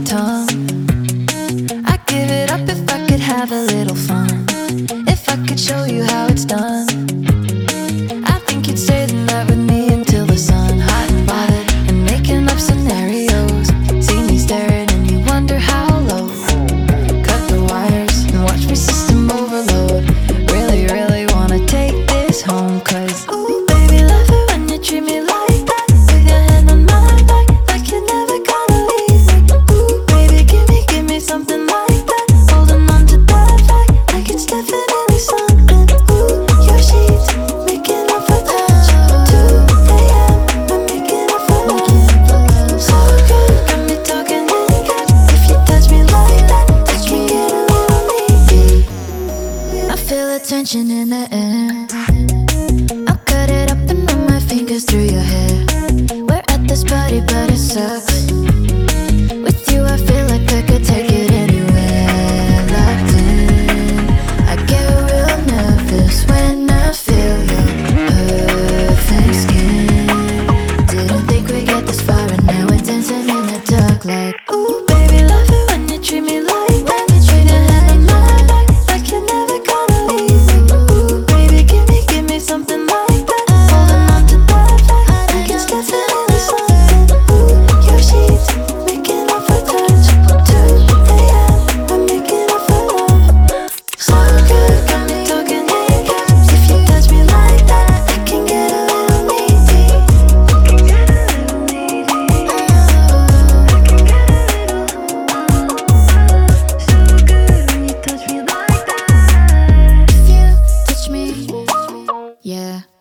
tongue. I'd give it up if I could have a little fun, if I could show you how it's done. I think you'd stay the night with me until the sun, hot and bothered and making up scenarios. See me staring and you wonder how low. Cut the wires and watch me system overload. Really, really wanna take this home, 'cause ooh, baby, love it when you treat me like that. With your hand on my back, like you're never gonna leave me. Ooh, baby, give me something like that. Holding on to that fact, like it's definitely something. Ooh, your sheets making up for touch. 2 a.m. I'm making up for love. So good, got me talking in caps. If you touch me like that, I can get a little needy. I feel the tension in the air. I'll cut it up and run my fingers through your hair. We're at this party, but it sucks. With you, I feel like I could take it anywhere. Locked in, I get real nervous when I feel your perfect skin. Didn't think we'd get this far, and now we're dancing in the dark like ooh, baby, love it when you treat me like that. Treat your hand on my back, like you're never gonna leave me. Ooh, baby, give me something like that. Holding on to that fact, like it's definitely something. Ooh, your sheets making up for touch. 2 a.m. I'm making up for love. So good, got me talking in caps. If you touch me like that, I can get a little needy. So good when you touch me like that. If you touch me, yeah.